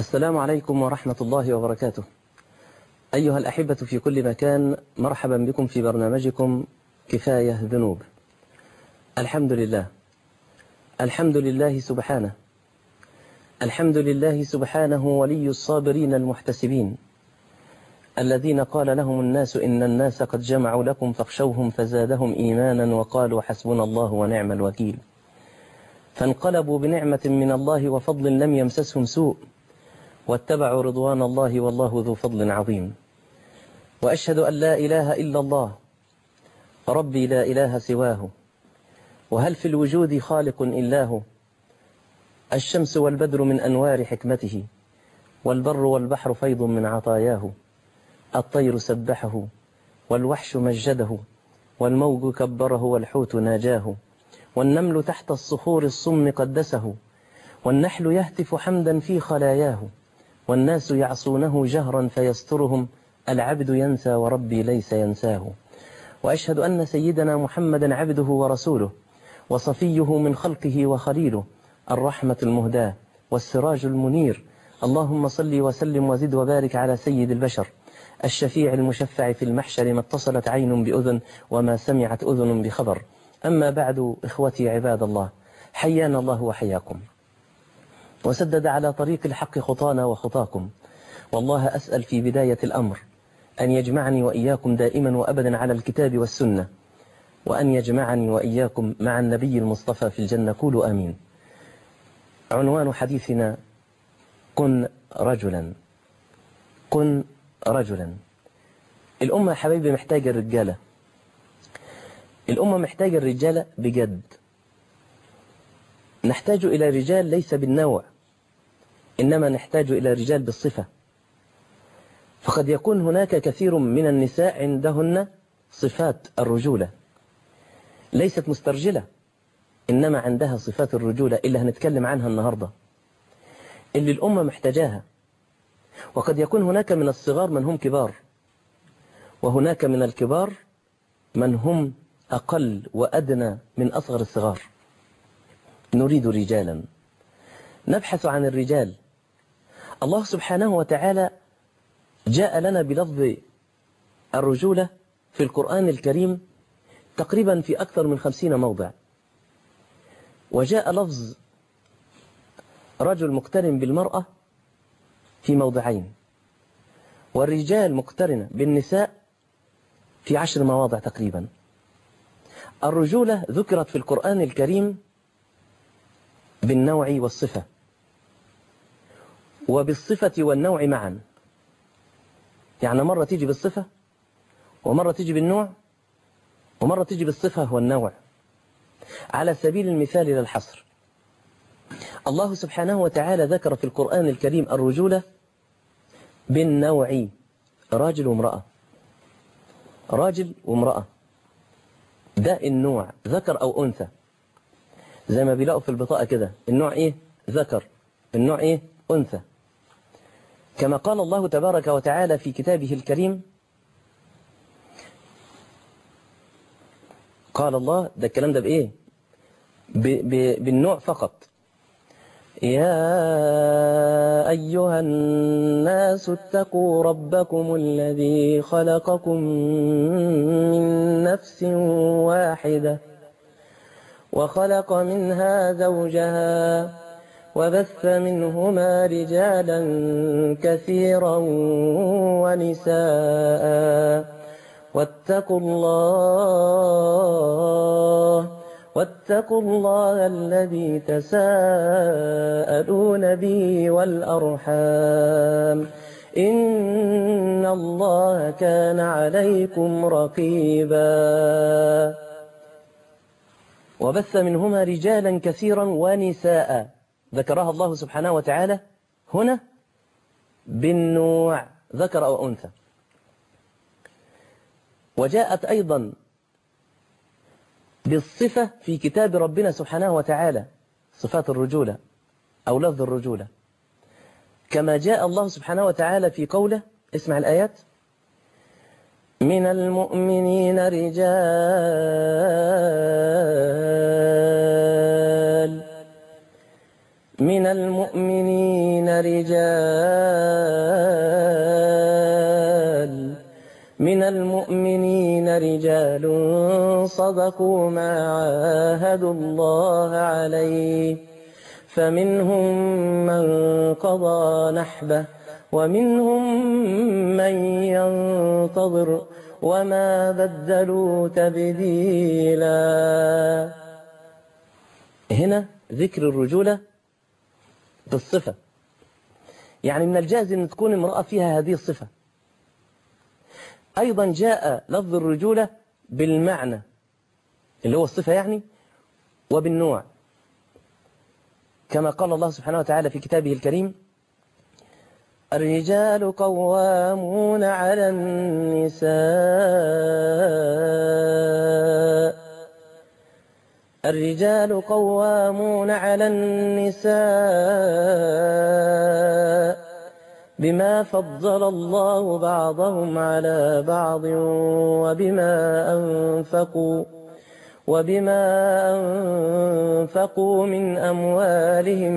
السلام عليكم ورحمة الله وبركاته. أيها الأحبة في كل مكان، مرحبا بكم في برنامجكم كفاية ذنوب. الحمد لله، الحمد لله سبحانه، الحمد لله سبحانه ولي الصابرين المحتسبين الذين قال لهم الناس إن الناس قد جمعوا لكم فاخشوهم فزادهم إيمانا وقالوا حسبنا الله ونعم الوكيل، فانقلبوا بنعمة من الله وفضل لم يمسسهم سوء واتبعوا رضوان الله والله ذو فضل عظيم. وأشهد أن لا إله إلا الله ربي لا إله سواه، وهل في الوجود خالق إلا هو، الشمس والبدر من أنوار حكمته، والبر والبحر فيض من عطاياه، الطير سبحه والوحش مجده، والموج كبره والحوت ناجاه، والنمل تحت الصخور الصم قدسه، والنحل يهتف حمدا في خلاياه، والناس يعصونه جهرا فيسترهم، العبد ينسى وربي ليس ينساه. وأشهد أن سيدنا محمدا عبده ورسوله وصفيه من خلقه وخليله، الرحمة المهداة والسراج المنير. اللهم صل وسلم وزد وبارك على سيد البشر الشفيع المشفع في المحشر، ما اتصلت عين بأذن وما سمعت أذن بخبر. أما بعد، إخوتي عباد الله، حيانا الله وحياكم، وسدد على طريق الحق خطانا وخطاكم. والله أسأل في بداية الأمر أن يجمعني وإياكم دائما وأبدا على الكتاب والسنة، وأن يجمعني وإياكم مع النبي المصطفى في الجنة. قولوا آمين. عنوان حديثنا: كن رجلا. كن رجلا. الأمة حبيبي محتاجة الرجالة، الأمة محتاجة الرجالة بجد. نحتاج إلى رجال ليس بالنوع، إنما نحتاج إلى رجال بالصفة. فقد يكون هناك كثير من النساء عندهن صفات الرجولة، ليست مسترجلة، إنما عندها صفات الرجولة اللي هنتكلم عنها النهاردة، اللي الأمة محتاجاها. وقد يكون هناك من الصغار من هم كبار، وهناك من الكبار من هم أقل وأدنى من أصغر الصغار. نريد رجالا، نبحث عن الرجال. الله سبحانه وتعالى جاء لنا بلفظ الرجولة في القرآن الكريم تقريبا في أكثر من 50 موضع، وجاء لفظ رجل مقترن بالمرأة في موضعين، والرجال مقترنة بالنساء في 10 مواضع تقريبا. الرجولة ذكرت في القرآن الكريم بالنوع والصفة، وبالصفة والنوع معا، يعني مرة تيجي بالصفة، ومرة تيجي بالنوع، ومرة تيجي بالصفة والنوع. على سبيل المثال للحصر، الله سبحانه وتعالى ذكر في القرآن الكريم الرجولة بالنوع، راجل وامرأة، راجل وامرأة، ده النوع، ذكر أو أنثى، زي ما بيلاقوا في البطاقة كده، النوع إيه؟ ذكر، النوع إيه؟ أنثى. كما قال الله تبارك وتعالى في كتابه الكريم، قال الله، ده الكلام ده بإيه؟ بالنوع فقط. يا أيها الناس اتقوا ربكم الذي خلقكم من نفس واحدة وخلق منها زوجها وبث منهما رجالا كثيرا ونساء واتقوا الله الذي تساءلون به والأرحام إن الله كان عليكم رقيبا. وبث منهما رجالا كثيرا ونساء، ذكرها الله سبحانه وتعالى هنا بالنوع، ذكر أو أنثى. وجاءت أيضا بالصفة في كتاب ربنا سبحانه وتعالى، صفات الرجولة أو لفظ الرجولة، كما جاء الله سبحانه وتعالى في قوله، اسمع الآيات: من المؤمنين رجال من المؤمنين رجال صدقوا ما عاهدوا الله عليه فمنهم من قضى نحبه ومنهم من ينتظر وما بدلوا تبديلا. هنا ذكر الرجولة بالصفة، يعني من الجائز أن تكون امرأة فيها هذه الصفة. أيضا جاء لفظ الرجولة بالمعنى اللي هو الصفة يعني، وبالنوع، كما قال الله سبحانه وتعالى في كتابه الكريم: الرجال قوامون على النساء بما فضل الله بعضهم على بعض وبما أنفقوا من أموالهم.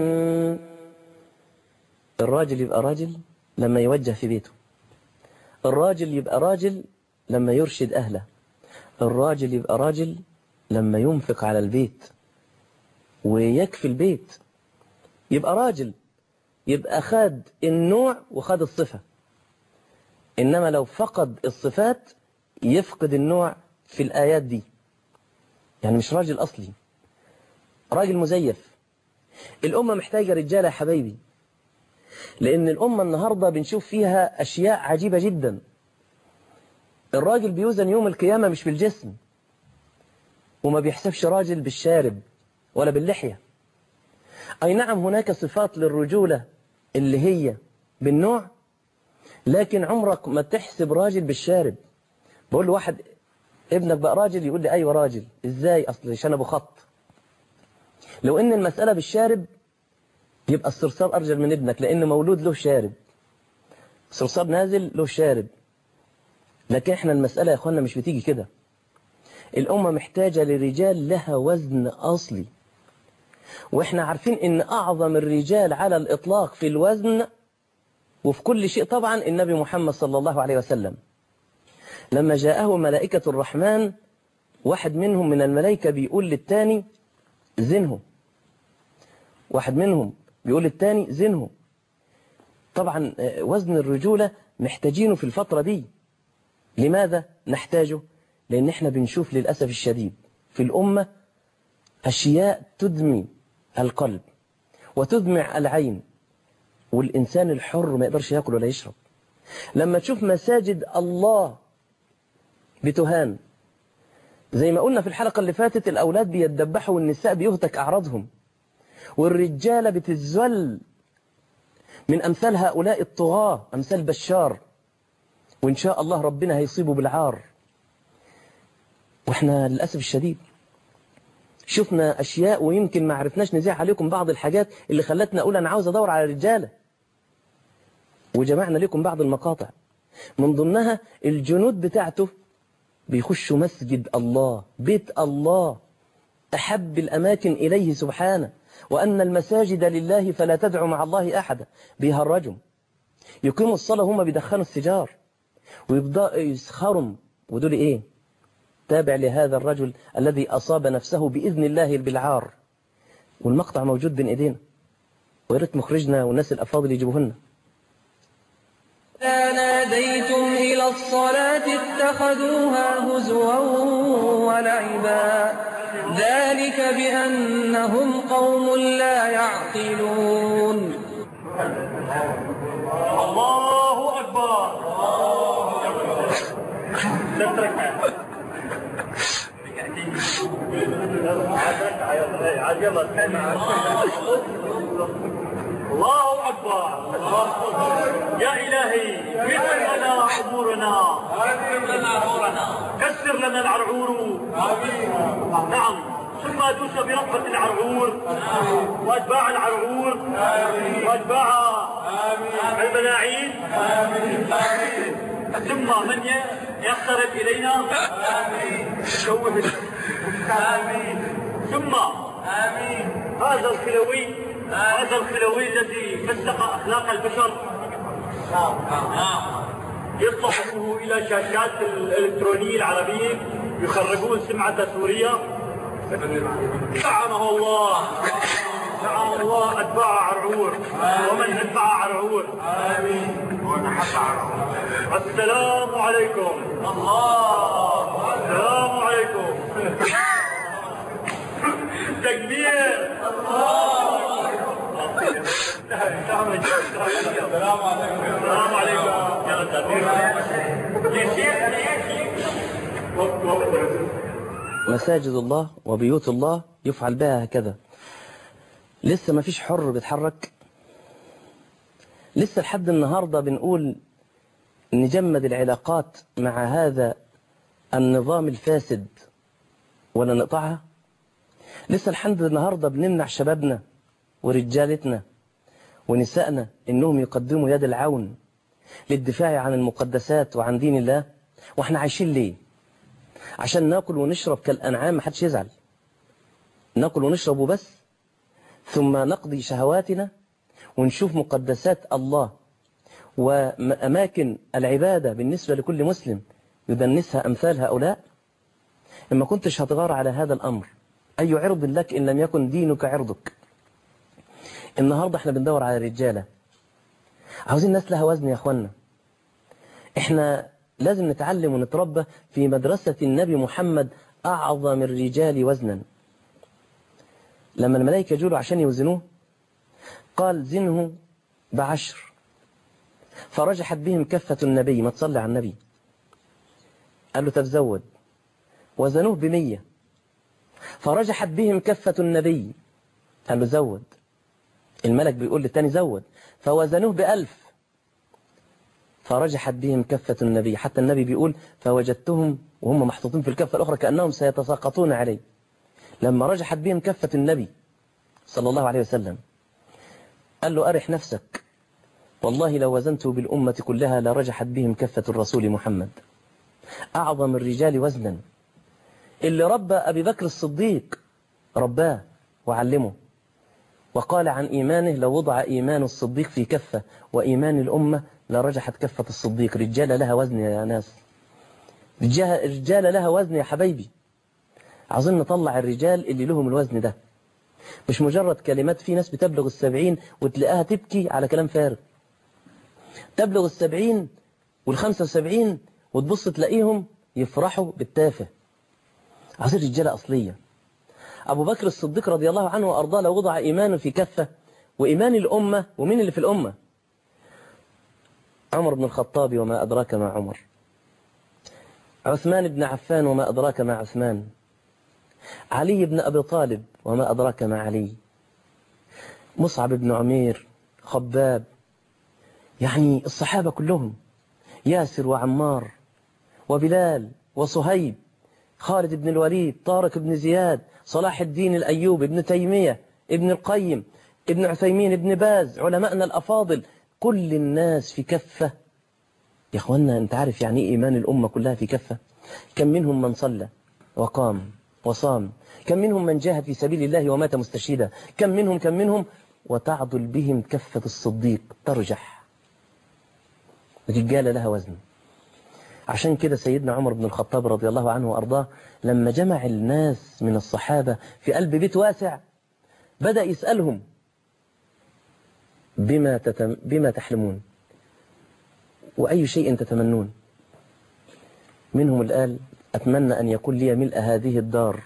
الراجل يبقى راجل لما يوجه في بيته، الراجل يبقى راجل لما يرشد أهله، الراجل يبقى راجل لما ينفق على البيت ويكفي البيت، يبقى راجل، يبقى خد النوع وخد الصفة. إنما لو فقد الصفات يفقد النوع في الآيات دي، يعني مش راجل أصلي، راجل مزيف. الأمة محتاجة رجالة يا حبايبي، لأن الأمة النهاردة بنشوف فيها أشياء عجيبة جدا. الراجل بيوزن يوم القيامة مش بالجسم، وما بيحسبش راجل بالشارب ولا باللحية. أي نعم هناك صفات للرجولة اللي هي بالنوع، لكن عمرك ما تحسب راجل بالشارب. بقول له واحد ابنك بقى راجل، يقول لي أيوة راجل. إزاي؟ أصل شنبه خط. لو إن المسألة بالشارب يبقى الصرصار أرجل من ابنك، لأن مولود له شارب، صرصار نازل له شارب. لكن احنا المسألة يا أخوانا مش بتيجي كده. الأمة محتاجة لرجال لها وزن أصلي، وإحنا عارفين إن أعظم الرجال على الإطلاق في الوزن وفي كل شيء طبعا النبي محمد صلى الله عليه وسلم. لما جاءه ملائكة الرحمن، واحد منهم من الملائكة بيقول للتاني زنه، واحد منهم بيقول للتاني زنه. طبعا وزن الرجولة محتاجينه في الفترة دي. لماذا نحتاجه؟ لأن احنا بنشوف للأسف الشديد في الأمة أشياء تدمي القلب وتدمع العين، والإنسان الحر ما يقدرش يأكل ولا يشرب. لما تشوف مساجد الله بتهان، زي ما قلنا في الحلقة اللي فاتت، الأولاد بيتدبحوا والنساء بيهتك أعراضهم، والرجالة بتذل من أمثال هؤلاء الطغاة، أمثال بشار، وإن شاء الله ربنا هيصيبه بالعار. وإحنا للأسف الشديد شفنا أشياء، ويمكن ما عرفناش نزيح عليكم بعض الحاجات اللي خلتنا أقول أنا عاوز أدور على رجالة، وجمعنا لكم بعض المقاطع من ضمنها الجنود بتاعته بيخشوا مسجد الله، بيت الله، أحب الأماكن إليه سبحانه، وأن المساجد لله فلا تدعوا مع الله أحدا. بيهرجوا، يقيموا الصلاة هم بيدخنوا السجار ويبدأوا يسخروا. ودول إيه؟ تابع لهذا الرجل الذي أصاب نفسه بإذن الله بالعار. والمقطع موجود بين إيدينا، وياريت مخرجنا والناس الأفاضل يجيبوه لنا. إذا ناديتم إلى الصلاة اتخذوها هزوا ولعبا ذلك بأنهم قوم لا يعقلون. الله أكبر. الله أكبر. يا إلهي كسر لنا عبورنا، كسر لنا العرعور. نعم، ثم دوس برقبة العرعور وأتباع العرعور وأتباع الملاعين، ثم من يقترب إلينا يشوه، ثم هذا الخلوي هذا الخلوي الذي مسخ أخلاق البشر يطلع حكمه إلى شاشات الإلكترونية العربية يخرجون سمعة سوريا. لعنه الله، لعن الله أتباع عرعور ومن أتبع عرعور. آمين. السلام عليكم. الله السلام عليكم. تكبير. السلام عليكم. السلام عليكم. مساجد الله وبيوت الله يفعل بها هكذا. لسه ما فيش حر بيتحرك، لسه لحد النهاردة بنقول نجمد العلاقات مع هذا النظام الفاسد ولا نقطعها. لسه لحد النهاردة بنمنع شبابنا ورجالتنا ونسائنا انهم يقدموا يد العون للدفاع عن المقدسات وعن دين الله. واحنا عايشين ليه؟ عشان ناكل ونشرب كالأنعام، محدش يزعل، ناكل ونشرب وبس، ثم نقضي شهواتنا ونشوف مقدسات الله وأماكن العبادة بالنسبة لكل مسلم يدنسها أمثال هؤلاء. إما كنتش هتغار على هذا الأمر، أي عرض لك إن لم يكن دينك عرضك. النهاردة احنا بندور على رجالة، عاوزين ناس لها وزن يا أخوانا. احنا لازم نتعلم ونتربى في مدرسة النبي محمد أعظم الرجال وزنا. لما الملائكة جولوا عشان يوزنوه قال زنه ب10، فرجحت بهم كفة النبي. ما تصلي على النبي. قال له تزود. وزنوه ب100، فرجحت بهم كفة النبي. قال له زود. الملك بيقول للتاني زود. فوزنوه ب1000، فرجحت بهم كفة النبي. حتى النبي بيقول فوجدتهم وهم محطوطين في الكفة الأخرى كأنهم سيتساقطون عليه. لما رجحت بهم كفة النبي صلى الله عليه وسلم قال له أرح نفسك، والله لو وزنت بالأمة كلها لرجحت بهم كفة الرسول محمد. أعظم الرجال وزنا اللي ربى أبي بكر الصديق، رباه وعلمه، وقال عن إيمانه لو وضع إيمان الصديق في كفة وإيمان الأمة لرجحت كفة الصديق. رجالة لها وزن يا ناس، رجالة لها وزن يا حبايبي. عاوزين نطلع الرجال اللي لهم الوزن ده، مش مجرد كلمات. في ناس بتبلغ 70 وتلاقيها تبكي على كلام فارغ، تبلغ 70 وال75 وتبص تلاقيهم يفرحوا بالتافه. عاوزين رجالة أصلية. أبو بكر الصديق رضي الله عنه وأرضاه لو وضع إيمانه في كفة وإيمان الأمة، ومين اللي في الأمة؟ عمر بن الخطاب وما أدراك ما عمر، عثمان بن عفان وما أدراك ما عثمان، علي بن أبي طالب وما أدراك ما علي، مصعب بن عمير، خباب، يعني الصحابة كلهم، ياسر وعمار وبلال وصهيب، خالد بن الوليد، طارق بن زياد، صلاح الدين الأيوب، ابن تيمية، ابن القيم، ابن عثيمين، ابن باز، علماءنا الأفاضل، كل الناس في كفة. يا أخوانا أنت عارف يعني إيه إيمان الأمة كلها في كفة؟ كم منهم من صلى وقام وصام، كم منهم من جاهد في سبيل الله ومات مستشهدا، كم منهم وتعضل بهم كفة الصديق ترجح. رجالة لها وزن. عشان كده سيدنا عمر بن الخطاب رضي الله عنه وأرضاه لما جمع الناس من الصحابة في قلب بيت واسع بدأ يسألهم بما تحلمون وأي شيء تتمنون. منهم اللي قال أتمنى أن يكون لي ملء هذه الدار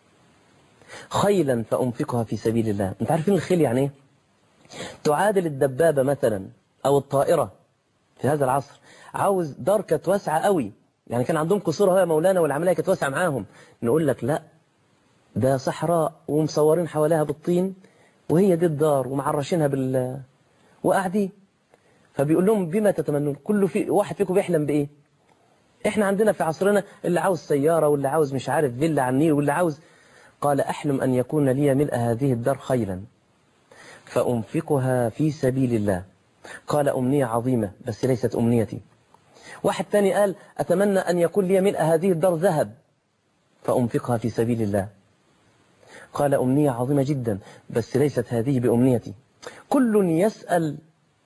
خيلا فأنفقها في سبيل الله. أنت عارفين الخيل يعني إيه؟ تعادل الدبابة مثلا أو الطائرة في هذا العصر. عاوز دار كانت واسعة قوي، يعني كان عندهم قصور يا مولانا والعملية كانت واسعة معاهم. نقول لك لا، ده صحراء ومصورين حواليها بالطين وهي دي الدار ومعرشينها وقاعدين. فبيقول لهم بما تتمنون، كل واحد فيكم بيحلم بإيه؟ إحنا عندنا في عصرنا اللي عاوز سيارة واللي عاوز مش عارف فيلا على النيل واللي عاوز. قال أحلم أن يكون لي ملء هذه الدار خيلا فأنفقها في سبيل الله. قال أمنية عظيمة بس ليست أمنيتي. واحد ثاني قال أتمنى أن يكون لي ملء هذه الدار ذهب فأنفقها في سبيل الله. قال أمنية عظيمة جدا، بس ليست هذه بأمنيتي. كل يسأل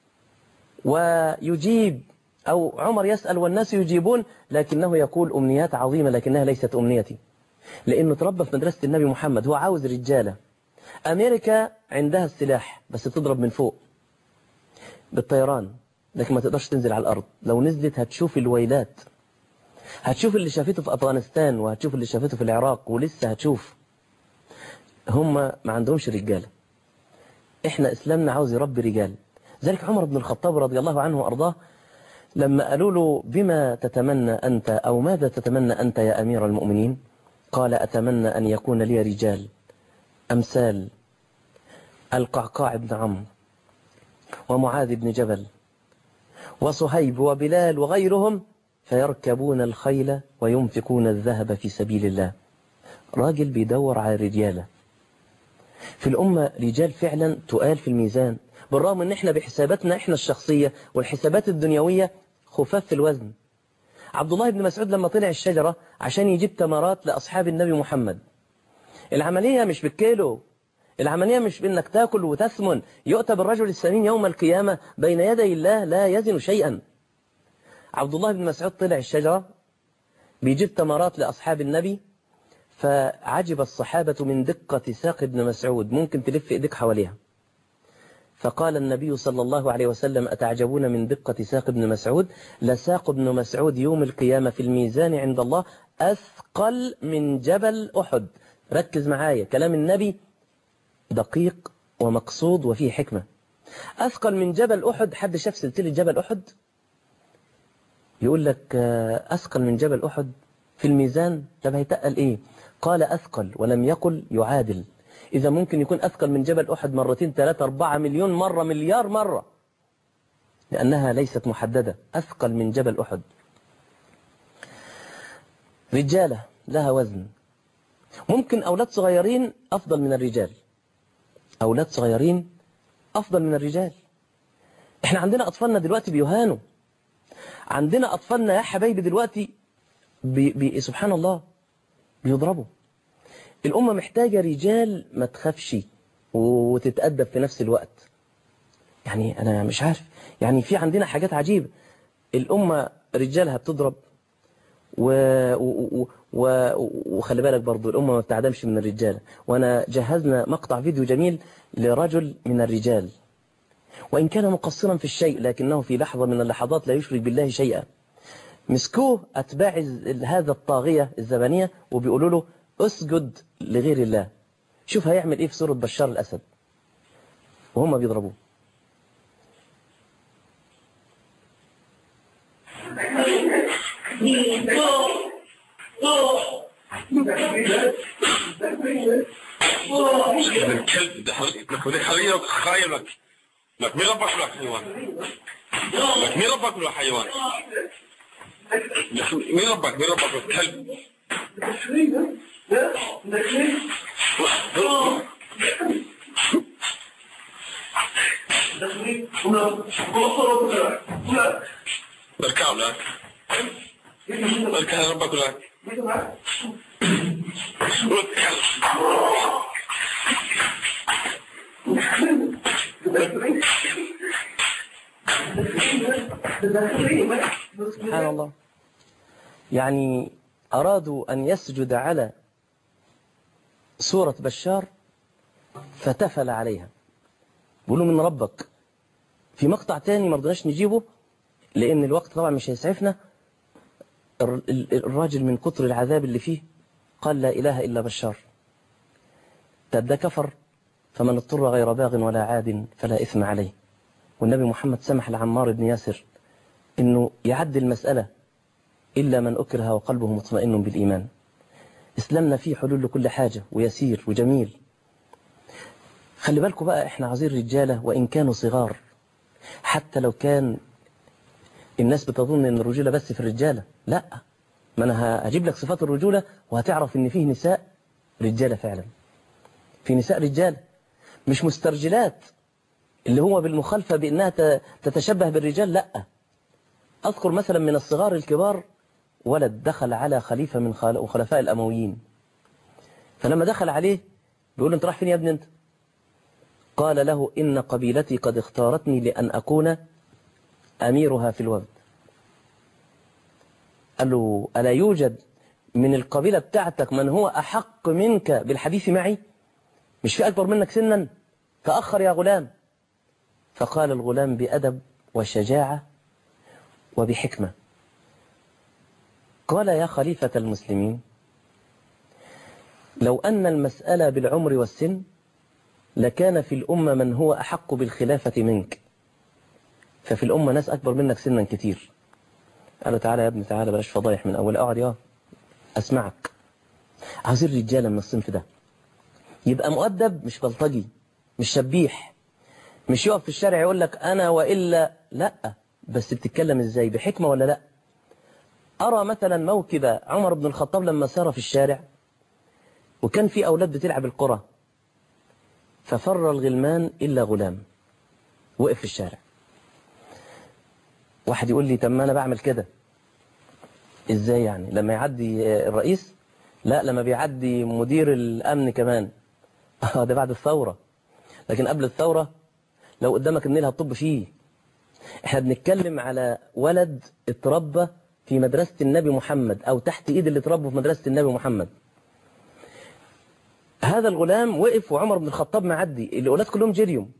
ويجيب، أو عمر يسأل والناس يجيبون، لكنه يقول أمنيات عظيمة لكنها ليست أمنيتي، لأنه تربى في مدرسة النبي محمد. هو عاوز رجالة. أمريكا عندها السلاح بس تضرب من فوق بالطيران، لكن ما تقدرش تنزل على الأرض. لو نزلت هتشوف الويلات، هتشوف اللي شافته في أفغانستان، وهتشوف اللي شافته في العراق، ولسه هتشوف. هم ما عندهمش رجالة. إحنا إسلامنا عاوز يربي رجال. ذلك عمر بن الخطاب رضي الله عنه وأرضاه لما قالوا له بما تتمنى أنت، أو ماذا تتمنى أنت يا أمير المؤمنين؟ قال أتمنى أن يكون لي رجال أمثال القعقاع بن عمرو ومعاذ بن جبل وصهيب وبلال وغيرهم، فيركبون الخيل وينفقون الذهب في سبيل الله. راجل بيدور على رجالة في الأمة، رجال فعلا تقال في الميزان، بالرغم ان احنا بحساباتنا احنا الشخصية والحسابات الدنيوية خفاف في الوزن. عبد الله بن مسعود لما طلع الشجرة عشان يجيب تمرات لأصحاب النبي محمد، العملية مش بالكيلو، العملية مش بأنك تاكل وتثمن. يؤتى بالرجل السمين يوم القيامة بين يدي الله لا يزن شيئا. عبد الله بن مسعود طلع الشجرة بيجيب تمرات لأصحاب النبي، فعجب الصحابة من دقة ساق ابن مسعود، ممكن تلف إيديك حواليها. فقال النبي صلى الله عليه وسلم أتعجبون من دقة ساق ابن مسعود؟ لساق ابن مسعود يوم القيامة في الميزان عند الله أثقل من جبل أحد. ركز معايا، كلام النبي دقيق ومقصود وفيه حكمة. أثقل من جبل أحد. حد شاف سلسلة جبل أحد؟ يقول لك أثقل من جبل أحد في الميزان. طب هيتقل إيه؟ قال أثقل ولم يقل يعادل. إذا ممكن يكون أثقل من جبل أحد مرتين 3 4 مليون مرة، مليار مرة، لأنها ليست محددة. أثقل من جبل أحد. رجالة لها وزن. ممكن أولاد صغيرين أفضل من الرجال، أولاد صغيرين أفضل من الرجال. إحنا عندنا أطفالنا دلوقتي بيهانوا، عندنا أطفالنا يا حبايبي دلوقتي سبحان الله بيضربوا. الأمة محتاجة رجال ما تخافش وتتأدب في نفس الوقت. يعني أنا مش عارف، يعني في عندنا حاجات عجيبة. الأمة رجالها بتضرب وخلي بالك برضو الأمة ما بتعدمش من الرجال. وأنا جهزنا مقطع فيديو جميل لرجل من الرجال، وإن كان مقصرا في الشيء لكنه في لحظة من اللحظات لا يشرك بالله شيئا. مسكوه أتباع هذا الطاغية الزبانية وبيقولوا له اسجد لغير الله. شوف هيعمل إيه في سورة بشار الأسد وهم بيضربوه. الكلب ده حريق خايلك لك مين ربك ولا حيوان؟ لك مين ربك ولا حيوان؟ مين ربك الكلب؟ بركاب لك بركاب ربك ولا سبحان الله. يعني أرادوا أن يسجد على سورة بشار فتفل عليها، بيقولوا من ربك. في مقطع تاني ما رضناش نجيبه لأن الوقت طبعا مش هيسعفنا. الراجل من كتر العذاب اللي فيه قال لا إله إلا بشار. ده كفر، فمن اضطر غير باغ ولا عاد فلا إثم عليه. والنبي محمد سمح لعمار بن ياسر إنه يعد المسألة إلا من أكره وقلبه مطمئن بالإيمان. إسلامنا فيه حلول لكل حاجة ويسير وجميل. خلي بالكم بقى، إحنا عايزين رجالة وإن كانوا صغار، حتى لو كان الناس بتظن إن الرجولة بس في الرجالة. لا، ما أنا هجيب لك صفات الرجولة وهتعرف إن فيه نساء رجالة فعلا. في نساء رجال مش مسترجلات اللي هو بالمخالفة بأنها تتشبه بالرجال. لا، أذكر مثلا من الصغار الكبار ولد دخل على خليفة من خلفاء الأمويين، فلما دخل عليه بيقول له أنت رايح فين يا ابني أنت؟ قال له إن قبيلتي قد اختارتني لأن أكون أميرها في الوفد. قال له ألا يوجد من القبيلة بتاعتك من هو أحق منك بالحديث معي؟ مش في أكبر منك سنا؟ تأخر يا غلام. فقال الغلام بأدب وشجاعة وبحكمة، قال يا خليفة المسلمين، لو أن المسألة بالعمر والسن لكان في الأمة من هو أحق بالخلافة منك، ففي الأمة ناس أكبر منك سنا كتير. قال له تعالى يا ابني تعالى، بلاش فضايح من أول، أقعد يا أسمعك. عايزين رجالة من الصنف ده يبقى مؤدب، مش بلطجي، مش شبيح، مش يقف في الشارع يقول لك أنا وإلا لا، بس بتتكلم إزاي؟ بحكمة ولا لا؟ أرى مثلا موكب عمر بن الخطاب لما سار في الشارع وكان في أولاد بتلعب القرى، ففر الغلمان إلا غلام وقف في الشارع. واحد يقول لي طب ما أنا بعمل كده إزاي يعني؟ لما يعدي الرئيس؟ لا، لما بيعدي مدير الأمن كمان. ده بعد الثورة، لكن قبل الثورة لو قدامك النيل هتطب فيه. احنا بنتكلم على ولد اتربى في مدرسة النبي محمد، أو تحت إيد اللي اتربوا في مدرسة النبي محمد. هذا الغلام وقف وعمر بن الخطاب معدي، الأولاد كلهم جريهم.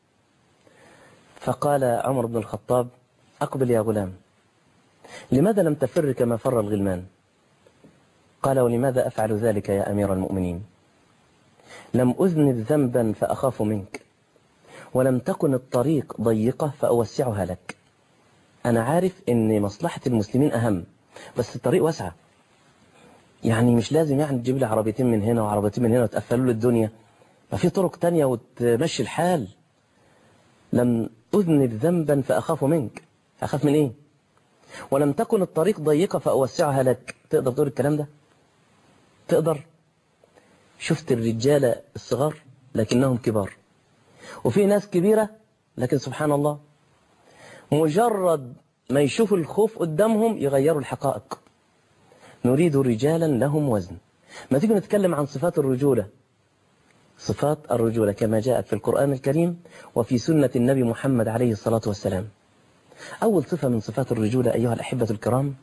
فقال عمر بن الخطاب أقبل يا غلام، لماذا لم تفر كما فر الغلمان؟ قال ولماذا أفعل ذلك يا أمير المؤمنين؟ لم أذنب ذنبا فأخاف منك، ولم تكن الطريق ضيقة فأوسعها لك. أنا عارف أن مصلحة المسلمين أهم، بس الطريق واسعة، يعني مش لازم يعني تجيب لي عربيتين من هنا وعربيتين من هنا وتقفلوا لي الدنيا، ما في طرق تانية وتمشي الحال. لم أذنب ذنبا فأخاف منك، أخاف من إيه؟ ولم تكن الطريق ضيقة فأوسعها لك. تقدر تقول الكلام ده؟ تقدر؟ شفت الرجالة الصغار لكنهم كبار، وفي ناس كبيرة لكن سبحان الله مجرد ما يشوفوا الخوف قدامهم يغيروا الحقائق. نريد رجالا لهم وزن. ما تيجي نتكلم عن صفات الرجولة. صفات الرجولة كما جاءت في القرآن الكريم وفي سنة النبي محمد عليه الصلاة والسلام. أول صفة من صفات الرجولة أيها الأحبة الكرام،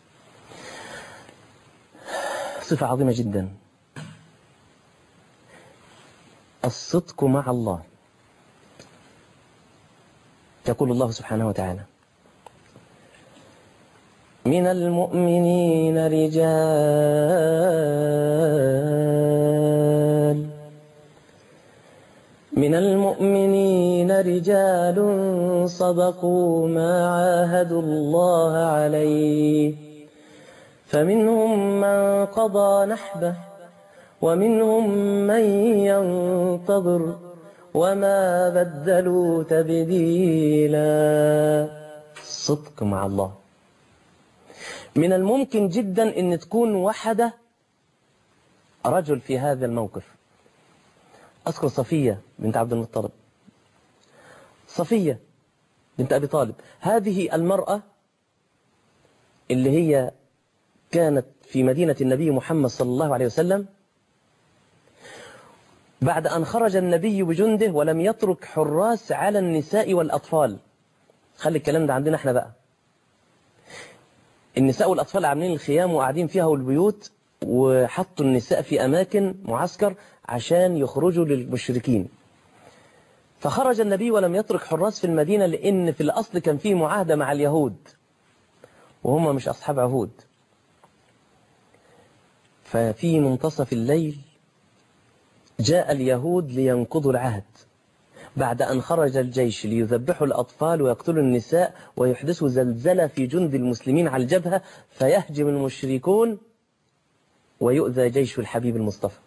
صفة عظيمة جدا، الصدق مع الله. يقول الله سبحانه وتعالى من المؤمنين رجال صدقوا ما عاهدوا الله عليه، فمنهم من قضى نحبه ومنهم من ينتظر وما بدلوا تبديلا. الصدق مع الله. من الممكن جدا ان تكون وحدة رجل في هذا الموقف. أذكر صفية بنت عبد المطلب، صفية بنت أبي طالب، هذه المرأة اللي هي كانت في مدينة النبي محمد صلى الله عليه وسلم بعد أن خرج النبي بجنده ولم يترك حراس على النساء والأطفال. خلي الكلام ده عندنا احنا بقى. النساء والأطفال عاملين الخيام وقاعدين فيها والبيوت، وحطوا النساء في أماكن معسكر عشان يخرجوا للمشركين. فخرج النبي ولم يترك حراس في المدينة، لأن في الأصل كان فيه معاهدة مع اليهود وهم مش أصحاب عهود. ففي منتصف الليل جاء اليهود لينقضوا العهد بعد أن خرج الجيش ليذبحوا الأطفال ويقتلوا النساء ويحدثوا زلزلة في جند المسلمين على الجبهة، فيهجم المشركون ويؤذى جيش الحبيب المصطفى.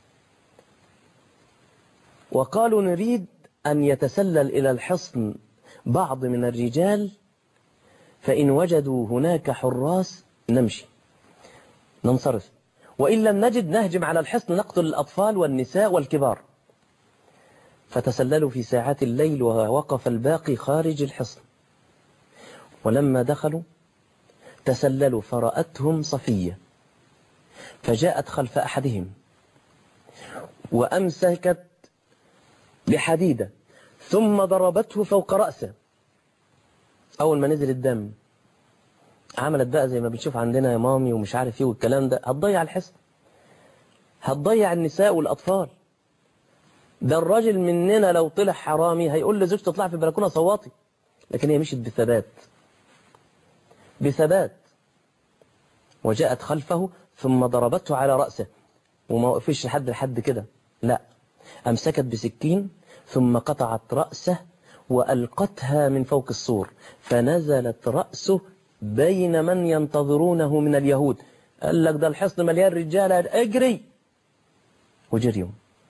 وقالوا نريد أن يتسلل إلى الحصن بعض من الرجال، فإن وجدوا هناك حراس نمشي ننصرف، وإن لم نجد نهجم على الحصن نقتل الأطفال والنساء والكبار. فتسللوا في ساعات الليل ووقف الباقي خارج الحصن. ولما دخلوا تسللوا فرأتهم صفية، فجاءت خلف أحدهم وأمسكت بحديدة ثم ضربته فوق رأسه. أول ما نزل الدم عملت بقى زي ما بنشوف عندنا يا مامي ومش عارف ايه والكلام ده، هتضيع الحصن، هتضيع النساء والأطفال. ده الراجل مننا لو طلع حرامي هيقول لزوجته تطلع في البلكونة صوتي، لكن هي مشيت بثبات بثبات، وجاءت خلفه ثم ضربته على رأسه، وما وقفش لحد كده، لا، أمسكت بسكين ثم قطعت رأسه وألقتها من فوق السور، فنزلت رأسه بين من ينتظرونه من اليهود. قال لك ده الحصن مليان رجالة، اجري، وجريوا.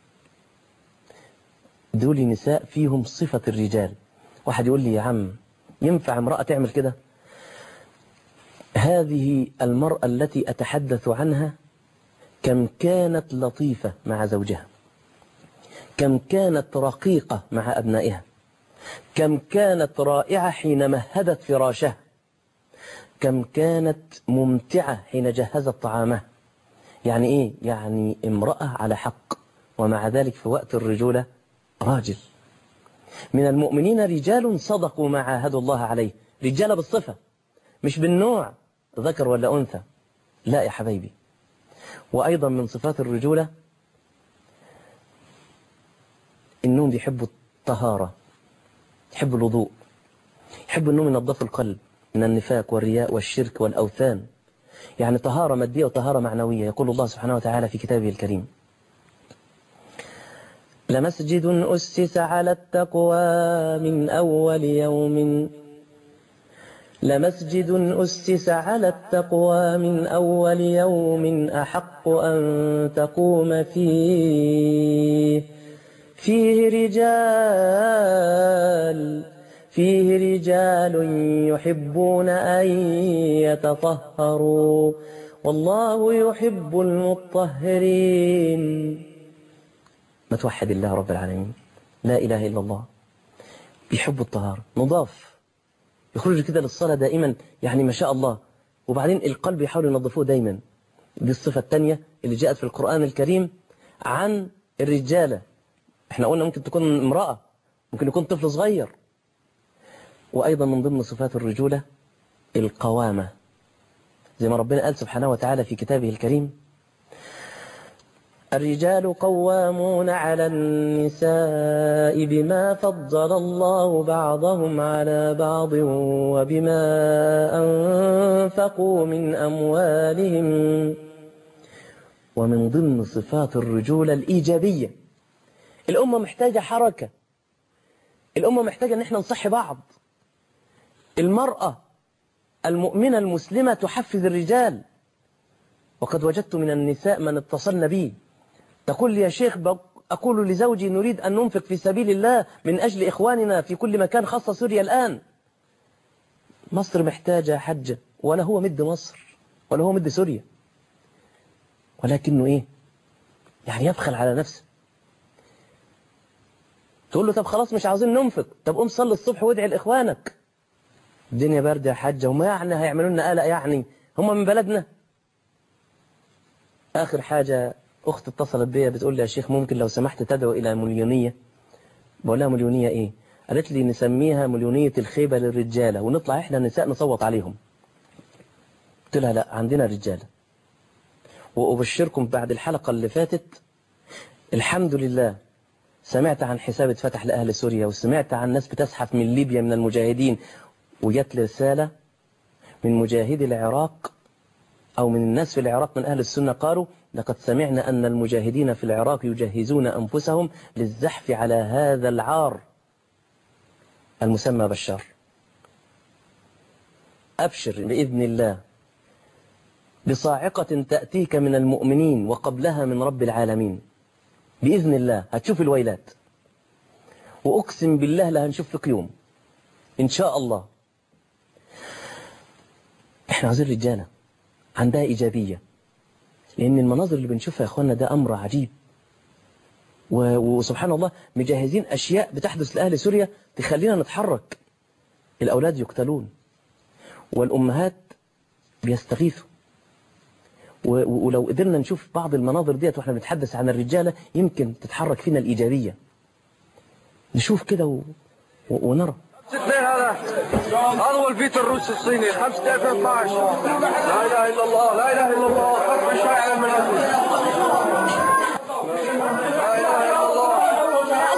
دول نساء فيهم صفة الرجال. واحد يقول لي يا عم ينفع امرأة تعمل كده؟ هذه المرأة التي أتحدث عنها كم كانت لطيفة مع زوجها، كم كانت رقيقة مع أبنائها، كم كانت رائعة حين مهدت فراشها، كم كانت ممتعة حين جهزت طعامها. يعني إيه؟ يعني امرأة على حق، ومع ذلك في وقت الرجولة راجل. من المؤمنين رجال صدقوا ما عاهدوا الله عليه، رجال بالصفة مش بالنوع ذكر ولا أنثى، لا يا حبيبي. وأيضا من صفات الرجولة إنهم بيحبوا الطهارة، يحبوا الوضوء، يحبوا إنهم ينظفوا القلب من النفاق والرياء والشرك والأوثان. يعني طهارة مادية وطهارة معنوية. يقول الله سبحانه وتعالى في كتابه الكريم: لمسجد أسس على التقوى من أول يوم، لمسجد أسس على التقوى من أول يوم أحق أن تقوم فيه رجال يحبون أن يتطهروا والله يحب المطهرين. ما توحد الله رب العالمين، لا إله إلا الله. بيحبوا الطهارة، نضاف، يخرجوا كده للصلاة دائما، يعني ما شاء الله. وبعدين القلب يحاولوا ينظفوه دايما. دي الصفة الثانية اللي جاءت في القرآن الكريم عن الرجالة. احنا قلنا ممكن تكون امرأة، ممكن يكون طفل صغير. وأيضا من ضمن صفات الرجولة القوامة، زي ما ربنا قال سبحانه وتعالى في كتابه الكريم: الرجال قوامون على النساء بما فضل الله بعضهم على بعض وبما أنفقوا من أموالهم. ومن ضمن صفات الرجولة الإيجابية. الأمة محتاجة حركة، الأمة محتاجة أن احنا نصحي بعض. المرأة المؤمنة المسلمة تحفز الرجال. وقد وجدت من النساء من اتصلن بي تقول لي: يا شيخ، أقول لزوجي نريد أن ننفق في سبيل الله من أجل إخواننا في كل مكان، خاصة سوريا الآن. مصر محتاجة حجة، ولا هو مد مصر ولا هو مد سوريا، ولكنه إيه؟ يعني يبخل على نفسه. تقول له: طب خلاص مش عاوزين ننفق، طب قوم صلي الصبح وادعي لإخوانك. الدنيا باردة يا حجة، وما يعني هيعملوا لنا قلق؟ يعني هم من بلدنا. آخر حاجة، أخت اتصلت بيا بتقول لي: يا شيخ ممكن لو سمحت تدعو إلى مليونية؟ بقول لها: مليونية إيه؟ قالت لي: نسميها مليونية الخيبة للرجالة، ونطلع إحنا النساء نصوت عليهم. قلت لها: لا، عندنا رجالة. وأبشركم بعد الحلقة اللي فاتت الحمد لله سمعت عن حساب اتفتح لأهل سوريا، وسمعت عن ناس بتزحف من ليبيا من المجاهدين، وجت لي رسالة من مجاهدي العراق أو من الناس في العراق من أهل السنة، قالوا: لقد سمعنا أن المجاهدين في العراق يجهزون أنفسهم للزحف على هذا العار المسمى بشار. أبشر بإذن الله بصاعقة تأتيك من المؤمنين وقبلها من رب العالمين بإذن الله. هتشوف الويلات، وأقسم بالله لا هنشوف فيك يوم إن شاء الله. إحنا عايزين رجالة عندها إيجابية، لأن المناظر اللي بنشوفها يا أخوانا ده أمر عجيب. وسبحان الله مجهزين أشياء بتحدث لأهل سوريا تخلينا نتحرك. الأولاد يقتلون والأمهات بيستغيثوا ولو قدرنا نشوف بعض المناظر ديت واحنا بنتحدث عن الرجالة يمكن تتحرك فينا الإيجابية. نشوف كده ونرى. هذا هو الفيتو الروسي الصيني 5 2012. لا اله الا الله، لا اله الا الله. خط شوي على المنازل. لا اله الا الله.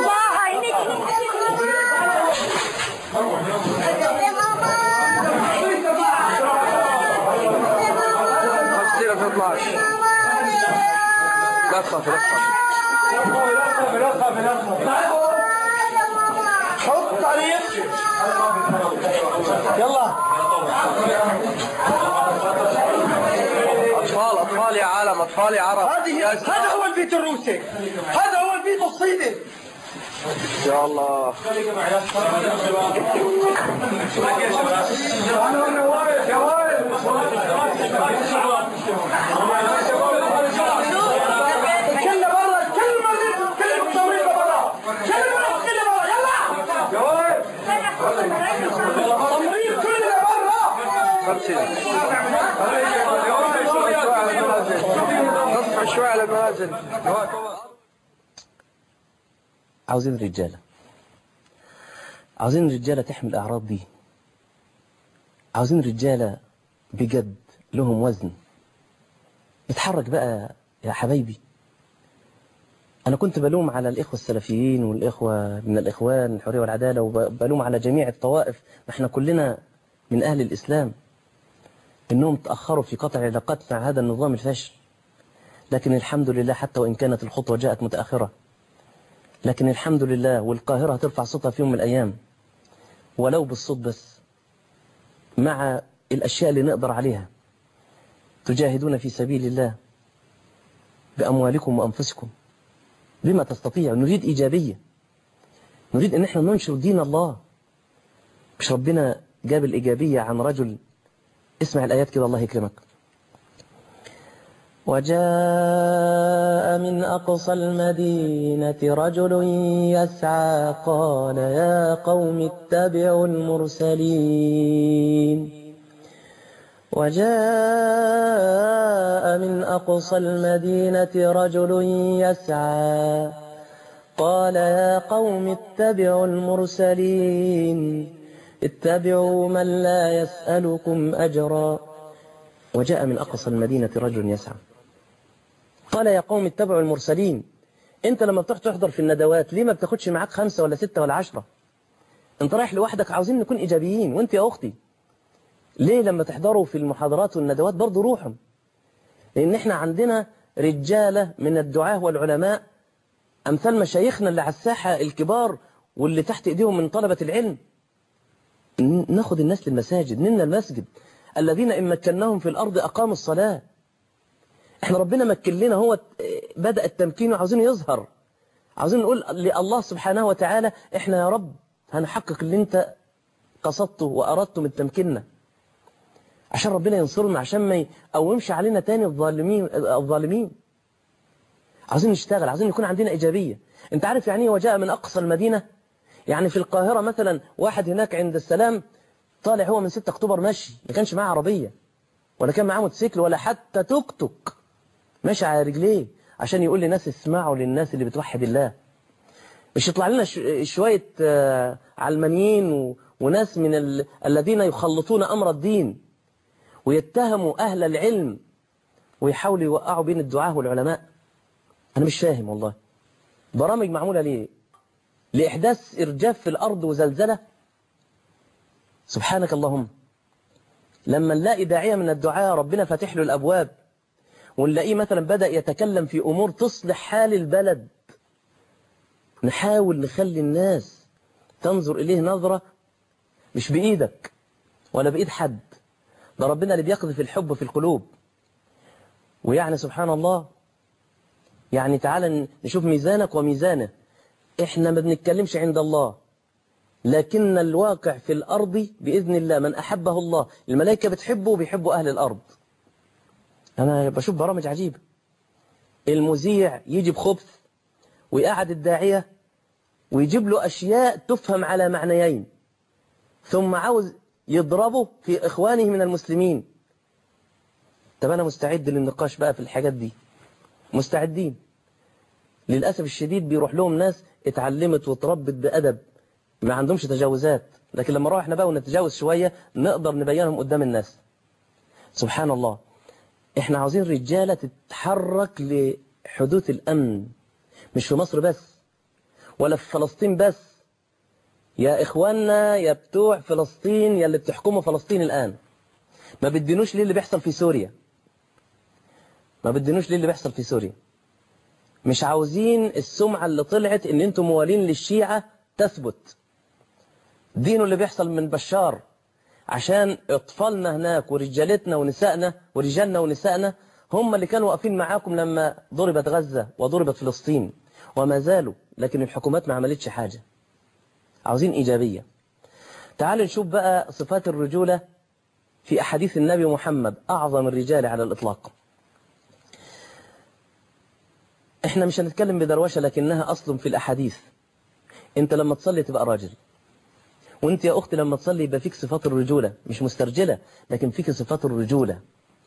لا تخاف لا تخاف. حط عليه. يلا اطفال يا عالم، اطفال يا عرب. هذا هو البيت الروسي، هذا هو البيت الصيني. يا الله. شوي على المنازل. عاوزين رجالة، عاوزين رجالة تحمل الأعراض دي، عاوزين رجالة بجد لهم وزن. اتحرك بقى يا حبايبي. أنا كنت بلوم على الإخوة السلفيين والإخوة من الإخوان الحرية والعدالة، وبلوم على جميع الطوائف، ما احنا كلنا من أهل الإسلام، إنهم تأخروا في قطع العلاقات مع هذا النظام الفاشل. لكن الحمد لله، حتى وإن كانت الخطوة جاءت متأخرة، لكن الحمد لله، والقاهرة هترفع صوتها في يوم من الأيام ولو بالصوت بس، مع الأشياء اللي نقدر عليها. تجاهدون في سبيل الله بأموالكم وأنفسكم بما تستطيع. نريد إيجابية، نريد أن احنا ننشر دين الله. مش ربنا جاب الإيجابية عن رجل؟ اسمع الآيات كده الله يكرمك. وجاء من أقصى المدينة رجل يسعى قال يا قوم اتبعوا المرسلين. وجاء من أقصى المدينة رجل يسعى قال يا قوم اتبعوا المرسلين اتبعوا من لا يسألكم أجرا. وجاء من أقصى المدينة رجل يسعى قال يا قوم اتبعوا المرسلين. انت لما بتروح تحضر في الندوات ليه ما بتاخدش معاك 5 ولا 6 ولا 10؟ انت رايح لوحدك. عاوزين نكون إيجابيين. وانت يا أختي ليه لما تحضروا في المحاضرات والندوات برضو روحوا؟ لأن احنا عندنا رجالة من الدعاة والعلماء أمثال مشايخنا اللي على الساحة الكبار واللي تحت إيديهم من طلبة العلم. ناخد الناس للمساجد، نمنا المسجد. الذين إن مكناهم في الأرض أقاموا الصلاة. احنا ربنا مكن لنا، هو بدأ التمكين وعاوزين يظهر. عاوزين نقول لله سبحانه وتعالى احنا يا رب هنحقق اللي انت قصدته وأردته من تمكيننا، عشان ربنا ينصرنا، عشان ما يقومش علينا تاني الظالمين. عاوزين نشتغل، عاوزين يكون عندنا إيجابية. انت عارف يعني ايه وجاء من أقصى المدينة؟ يعني في القاهرة مثلا واحد هناك عند السلام طالع هو من 6 أكتوبر ماشي، ما كانش معاه عربية ولا كان معاه موتوسيكل ولا حتى توك توك، ماشي على رجليه عشان يقول للناس اسمعوا للناس اللي بتوحد الله. مش يطلع لنا شوية علمانيين وناس من الذين يخلطون أمر الدين ويتهموا أهل العلم ويحاولوا يوقعوا بين الدعاة والعلماء. أنا مش فاهم والله. برامج معمولة ليه؟ لإحداث إرجاف في الأرض وزلزلة؟ سبحانك اللهم. لما نلاقي داعية من الدعاة ربنا فاتح له الأبواب، ونلاقيه مثلا بدأ يتكلم في أمور تصلح حال البلد، نحاول نخلي الناس تنظر إليه نظرة مش بإيدك ولا بإيد حد، ده ربنا اللي بيقذف الحب في القلوب. ويعني سبحان الله، يعني تعالى نشوف ميزانك وميزانه. احنا ما بنتكلمش عند الله، لكن الواقع في الأرض بإذن الله من أحبه الله الملائكة بتحبه وبيحبوا أهل الأرض. أنا بشوف برامج عجيبة. المذيع يجي بخبث ويقعد الداعية ويجيب له أشياء تفهم على معنيين، ثم عاوز يضربه في إخوانه من المسلمين. طب أنا مستعد للنقاش بقى في الحاجات دي، مستعدين. للأسف الشديد بيروح لهم ناس اتعلمت وتربت بأدب، ما عندهمش تجاوزات، لكن لما نروح احنا بقى ونتجاوز شوية نقدر نبينهم قدام الناس. سبحان الله. احنا عاوزين رجالة تتحرك لحدوث الأمن، مش في مصر بس ولا في فلسطين بس. يا إخواننا يا بتوع فلسطين، يا اللي بتحكموا فلسطين الآن، ما بدينوش ليه اللي بيحصل في سوريا، ما بدينوش ليه اللي بيحصل في سوريا. مش عاوزين السمعة اللي طلعت ان انتم موالين للشيعة تثبت. دينه اللي بيحصل من بشار عشان اطفالنا هناك ورجالتنا ونسائنا ورجالنا ونسائنا هم اللي كانوا واقفين معاكم لما ضربت غزة وضربت فلسطين وما زالوا، لكن الحكومات ما عملتش حاجة. عاوزين إيجابية. تعالوا نشوف بقى صفات الرجولة في أحاديث النبي محمد أعظم الرجال على الإطلاق. احنا مش هنتكلم بدروشة لكنها أصل في الأحاديث. انت لما تصلي تبقى راجل، وانت يا أختي لما تصلي يبقى فيك صفات الرجولة، مش مسترجلة لكن فيك صفات الرجولة.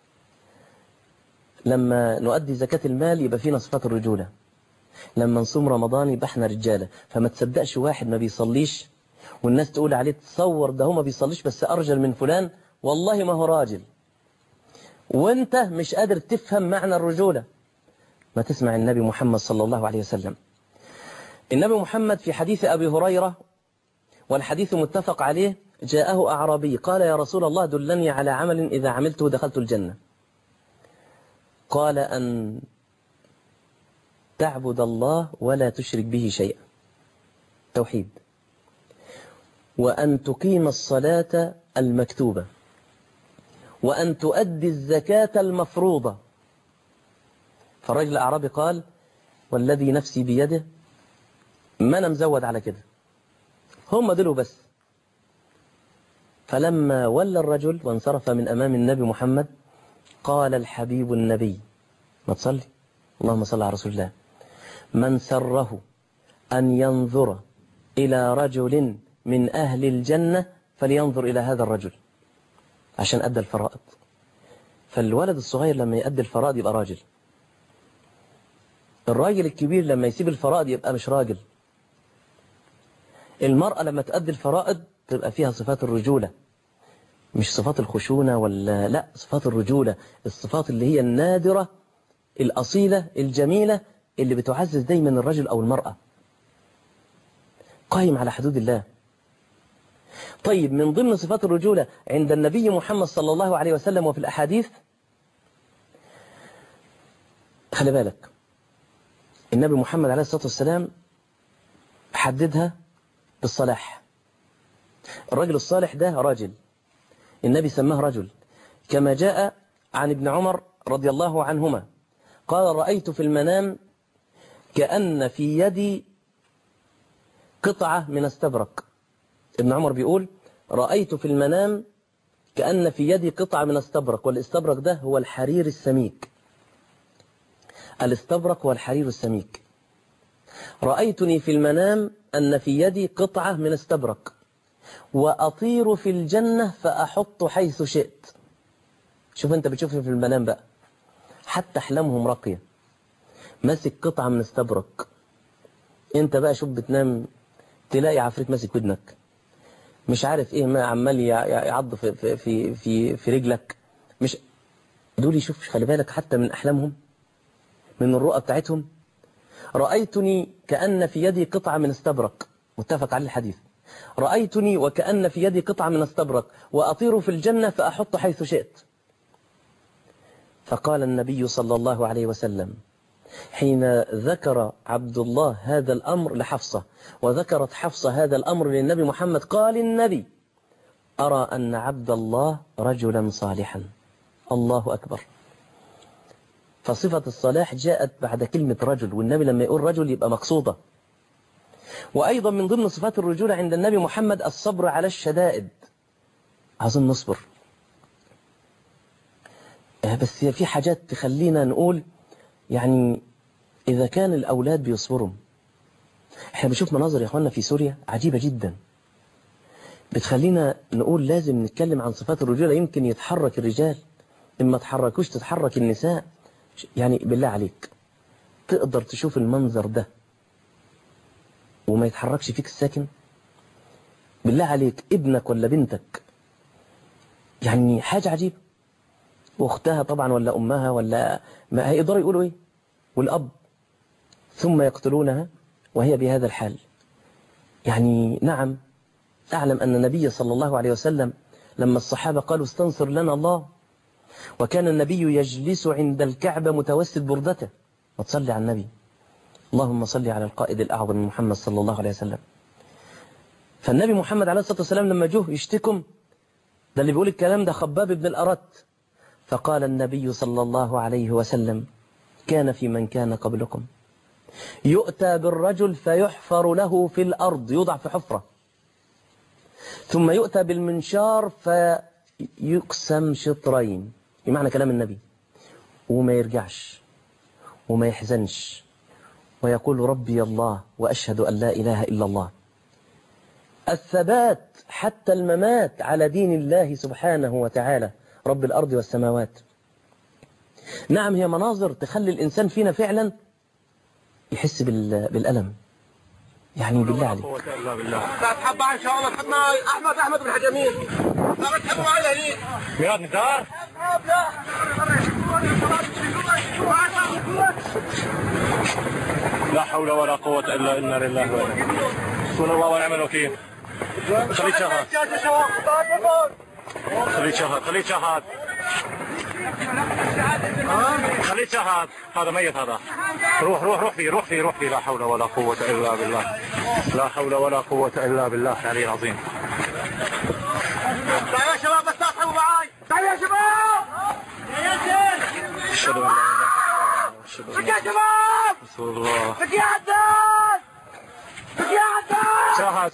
لما نؤدي زكاة المال يبقى فينا صفات الرجولة. لما نصوم رمضان يبقى احنا رجالة. فما تصدقش واحد ما بيصليش والناس تقول عليه تصور ده هو ما بيصليش بس أرجل من فلان، والله ما هو راجل، وانت مش قادر تفهم معنى الرجولة. ما تسمع النبي محمد صلى الله عليه وسلم. النبي محمد في حديث أبي هريرة، والحديث متفق عليه، جاءه أعرابي قال يا رسول الله دلني على عمل إذا عملته دخلت الجنة. قال أن تعبد الله ولا تشرك به شيئا، توحيد، وأن تقيم الصلاة المكتوبة، وأن تؤدي الزكاة المفروضة. فالرجل الأعرابي قال والذي نفسي بيده ما أنا مزود على كده، هم دلوا بس. فلما ولى الرجل وانصرف من أمام النبي محمد قال الحبيب النبي، ما تصلي اللهم صل على رسول الله، من سره أن ينظر إلى رجل من أهل الجنة فلينظر إلى هذا الرجل، عشان أدى الفرائض. فالولد الصغير لما يؤدي الفرائض يبقى راجل. الراجل الكبير لما يسيب الفرائض يبقى مش راجل. المرأة لما تؤدي الفرائض تبقى فيها صفات الرجولة، مش صفات الخشونة ولا لا، صفات الرجولة، الصفات اللي هي النادرة الأصيلة الجميلة اللي بتعزز دايما الرجل أو المرأة، قائم على حدود الله. طيب من ضمن صفات الرجولة عند النبي محمد صلى الله عليه وسلم وفي الأحاديث، خلي بالك النبي محمد عليه الصلاة والسلام حددها بالصلاح. الرجل الصالح ده راجل، النبي سماه رجل، كما جاء عن ابن عمر رضي الله عنهما قال رأيت في المنام كأن في يدي قطعة من استبرق. ابن عمر بيقول رأيت في المنام كأن في يدي قطعة من استبرق، والاستبرق ده هو الحرير السميك، الاستبرق والحرير السميك. رأيتني في المنام أن في يدي قطعة من استبرق وأطير في الجنة فأحط حيث شئت. شوف أنت بتشوف في المنام بقى، حتى أحلامهم راقية، ماسك قطعة من استبرق. أنت بقى شوف بتنام تلاقي عفريت ماسك ودنك، مش عارف إيه، ما عمال يعض في رجلك. مش دول يشوف، خلي بالك حتى من أحلامهم، من الرؤى بتاعتهم. رأيتني كأن في يدي قطعة من استبرق، متفق على الحديث. رأيتني وكأن في يدي قطعة من استبرق وأطير في الجنة فأحط حيث شئت. فقال النبي صلى الله عليه وسلم حين ذكر عبد الله هذا الأمر لحفصة وذكرت حفصة هذا الأمر للنبي محمد، قال النبي أرى أن عبد الله رجلا صالحا. الله أكبر. فصفة الصلاح جاءت بعد كلمة رجل، والنبي لما يقول رجل يبقى مقصودة. وأيضا من ضمن صفات الرجولة عند النبي محمد الصبر على الشدائد. عايزين نصبر، بس في حاجات تخلينا نقول يعني إذا كان الأولاد بيصبروا. احنا بنشوف مناظر يا أخوانا في سوريا عجيبة جدا، بتخلينا نقول لازم نتكلم عن صفات الرجولة، يمكن يتحرك الرجال إما تحركوش تتحرك النساء. يعني بالله عليك تقدر تشوف المنظر ده وما يتحركش فيك الساكن؟ بالله عليك ابنك ولا بنتك، يعني حاجة عجيبة، واختها طبعا ولا أمها ولا ما هيقدروا يقولوا إيه، والأب، ثم يقتلونها وهي بهذا الحال. يعني نعم أعلم أن النبي صلى الله عليه وسلم لما الصحابة قالوا استنصر لنا الله، وكان النبي يجلس عند الكعبة متوسد بردته، وتصلي على النبي اللهم صل على القائد الأعظم محمد صلى الله عليه وسلم. فالنبي محمد عليه الصلاة والسلام لما جه يشتكم، ده اللي بيقول الكلام ده خباب بن الأرت، فقال النبي صلى الله عليه وسلم كان في من كان قبلكم يؤتى بالرجل فيحفر له في الأرض، يوضع في حفرة، ثم يؤتى بالمنشار فيقسم شطرين، بمعنى كلام النبي، وما يرجعش وما يحزنش ويقول ربي الله وأشهد أن لا إله إلا الله. الثبات حتى الممات على دين الله سبحانه وتعالى رب الأرض والسماوات. نعم هي مناظر تخلي الإنسان فينا فعلا يحس بالألم، يعني بالله عليك. لا تحب ان شاء الله، تحب احمد بن حجمين، لا تحب على هني ميراد نزار. لا حول ولا قوة إلا إنا لله وإنا إليه. حسبنا الله ونعم الوكيل. خليك شهاد، خليك شهاد، خليك شهاد، خليك شهاد. هذا ميت هذا. روح فيه. لا حول ولا قوة إلا بالله. لا حول ولا قوة إلا بالله العلي العظيم. تعالوا يا شباب بس تضحكوا معاي، تعالوا يا شباب. أشهد أن لا إله إلا الله. يا شباب رسول الله. يا عداد، يا عداد.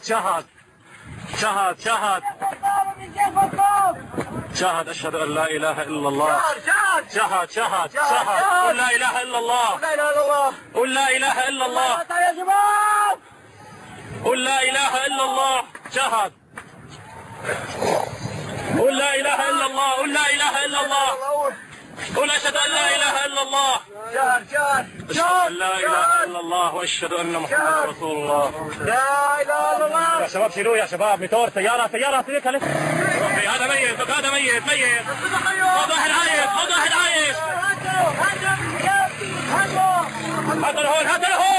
شهد أشهد أن لا إله إلا الله. شهد قل لا إله إلا الله. قل لا إله إلا الله. يا شباب قل لا إله إلا الله. شهد قل لا إله إلا الله. قل لا إله إلا الله. قل أشهد أن لا إله إلا الله. أشهد أن لا إله إلا الله وأشهد أن محمد رسول الله. لا اله الا الله. يا شباب شيلوه يا شباب، ميتور سيارة هذا ميت، هذا ميت. خذ واحد عايش. هاتوا لهون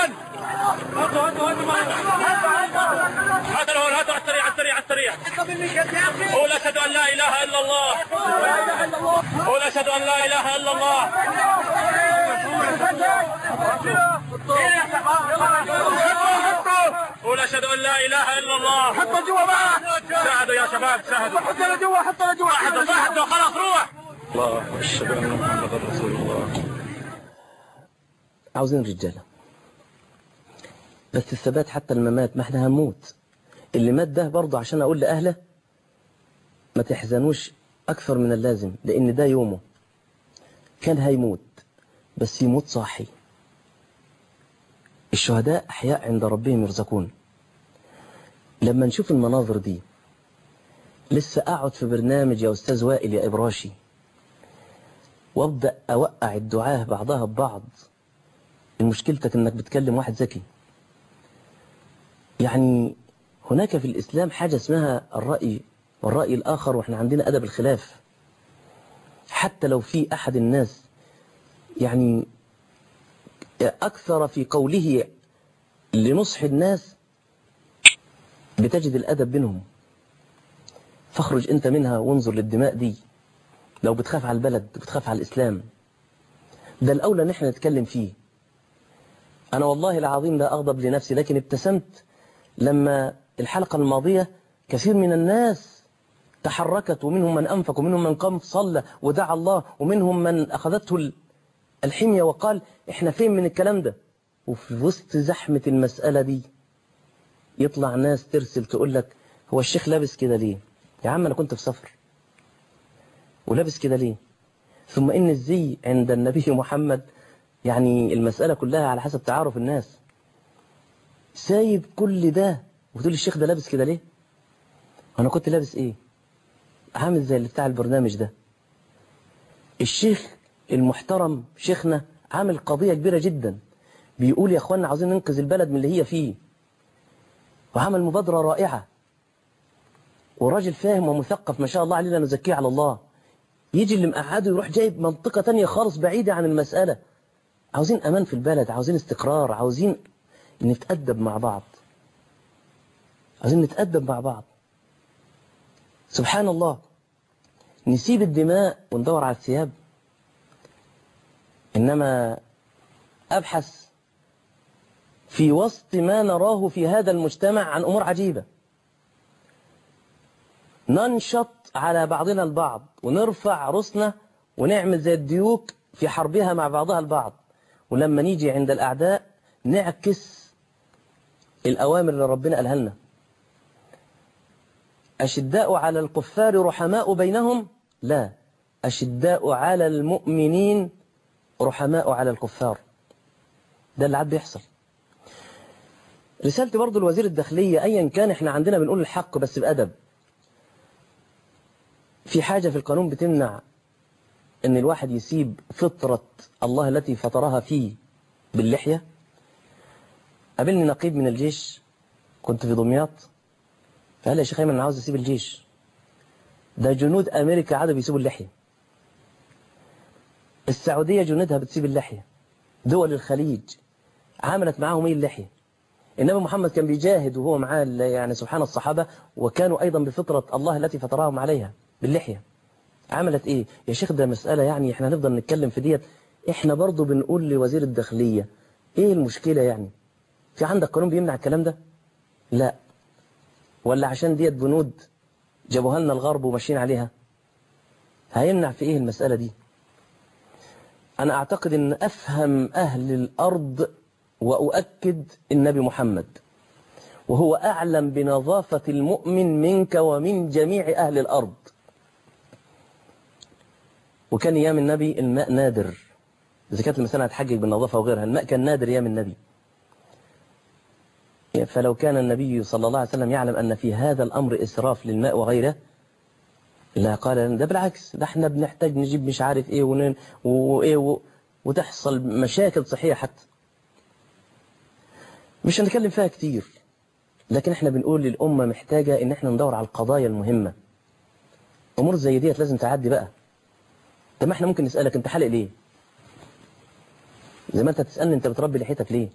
على السريع. قول أشهد أن لا إله إلا الله. قول أشهد أن لا إله إلا الله. قول أشهد أن لا إله إلا الله. حطوا جوا بقى، ساعدوا يا شباب، ساعدوا. حطوا جوا. صاحبه خلاص روح. الله أشهد أن محمد رسول الله. عاوزين رجالة، بس الثبات حتى الممات، ما احنا هنموت. اللي مات ده برضه عشان أقول لأهله ما تحزنوش أكثر من اللازم، لأن ده يومه كان هيموت، بس يموت صاحي. الشهداء أحياء عند ربهم يرزقون. لما نشوف المناظر دي، لسه أقعد في برنامج يا أستاذ وائل يا إبراشي وأبدأ أوقع الدعاة بعضها ببعض. المشكلتك إنك بتكلم واحد ذكي. يعني هناك في الإسلام حاجة اسمها الرأي والرأي الآخر، وإحنا عندنا أدب الخلاف. حتى لو في أحد الناس يعني أكثر في قوله لنصح الناس، بتجد الأدب بينهم. فاخرج أنت منها وانظر للدماء دي. لو بتخاف على البلد بتخاف على الإسلام، ده الأولى نحن نتكلم فيه. أنا والله العظيم لا أغضب لنفسي، لكن ابتسمت لما الحلقة الماضية كثير من الناس تحركت، ومنهم من أنفق، ومنهم من قام صلى ودعا الله، ومنهم من أخذته الحمية وقال إحنا فين من الكلام ده. وفي وسط زحمة المسألة دي يطلع ناس ترسل تقول لك هو الشيخ لابس كده ليه؟ يا عم أنا كنت في سفر ولابس كده ليه؟ ثم إن الزي عند النبي محمد، يعني المسألة كلها على حسب تعارف الناس. سايب كل ده وتقول الشيخ ده لابس كده ليه؟ أنا كنت لابس إيه؟ عامل زي اللي بتاع البرنامج ده. الشيخ المحترم شيخنا عامل قضية كبيرة جدا، بيقول يا اخوانا عاوزين ننقذ البلد من اللي هي فيه، وعمل مبادرة رائعة، وراجل فاهم ومثقف ما شاء الله عليه لا نزكيه على الله. يجي اللي مقعده يروح جايب منطقة تانية خالص بعيدة عن المسألة. عاوزين أمان في البلد، عاوزين استقرار، عاوزين نتأدب مع بعض، عاوزين نتأدب مع بعض. سبحان الله، نسيب الدماء وندور على الثياب. إنما أبحث في وسط ما نراه في هذا المجتمع عن أمور عجيبة، ننشط على بعضنا البعض ونرفع رسنا ونعمل زي الديوك في حربها مع بعضها البعض، ولما نيجي عند الأعداء نعكس الأوامر اللي ربنا قالها لنا. أشداء على الكفار رحماء بينهم، لا، أشداء على المؤمنين رحماء على الكفار. ده اللي عاد بيحصل. رسالتي برضو الوزير الداخلية، أيا كان احنا عندنا بنقول الحق بس بأدب. في حاجة في القانون بتمنع ان الواحد يسيب فطرة الله التي فطرها فيه باللحية. قابلني نقيب من الجيش، كنت في دمياط، فقال لي يا شيخ ايمن انا عاوز اسيب الجيش، ده جنود امريكا عادوا بيسيبوا اللحية، السعودية جنودها بتسيب اللحية، دول الخليج عملت معاهم ايه اللحية. النبي محمد كان بيجاهد وهو معاه يعني سبحان الصحابة، وكانوا ايضا بفطرة الله التي فطرهم عليها باللحية. عملت ايه يا شيخ؟ ده مسألة يعني احنا هنفضل نتكلم في ديت. احنا برضو بنقول لوزير الداخلية ايه المشكلة يعني؟ في عندك قانون بيمنع الكلام ده؟ لا. ولا عشان ديت بنود جابوها لنا الغرب وماشيين عليها؟ هيمنع في ايه المسألة دي؟ انا اعتقد ان افهم اهل الارض واؤكد النبي محمد، وهو اعلم بنظافة المؤمن منك ومن جميع اهل الارض. وكان ايام النبي الماء نادر، إذا كانت المسألة هتحجج بالنظافة وغيرها، الماء كان نادر أيام النبي. فلو كان النبي صلى الله عليه وسلم يعلم أن في هذا الأمر إسراف للماء وغيره لا قال ده، بالعكس، ده احنا بنحتاج نجيب مش عارف إيه وإيه وتحصل مشاكل صحية حتى. مش هنتكلم فيها كتير، لكن احنا بنقول للأمة محتاجة إن احنا ندور على القضايا المهمة. أمور زي ديت لازم تعدي بقى. طب ما احنا ممكن نسألك انت حالق ليه؟ زي ما انت تسألني انت بتربي لحيتك ليه؟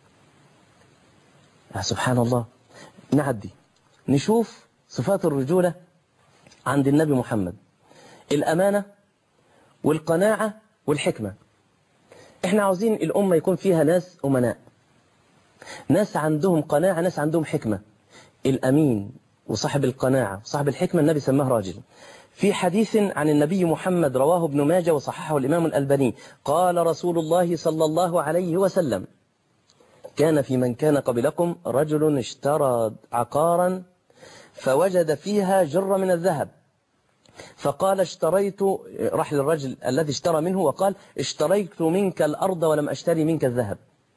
سبحان الله. نعدي نشوف صفات الرجولة عند النبي محمد: الأمانة والقناعة والحكمة. احنا عاوزين الأمة يكون فيها ناس أمناء، ناس عندهم قناعة، ناس عندهم حكمة. الأمين وصاحب القناعة وصاحب الحكمة النبي سماه راجل. في حديث عن النبي محمد رواه ابن ماجه وصححه الإمام الألباني، قال رسول الله صلى الله عليه وسلم: كان في من كان قبلكم رجل اشترى عقارا فوجد فيها جرة من الذهب، فقال اشتريت، راح للرجل الذي اشترى منه وقال اشتريت منك الأرض ولم أشتري منك الذهب.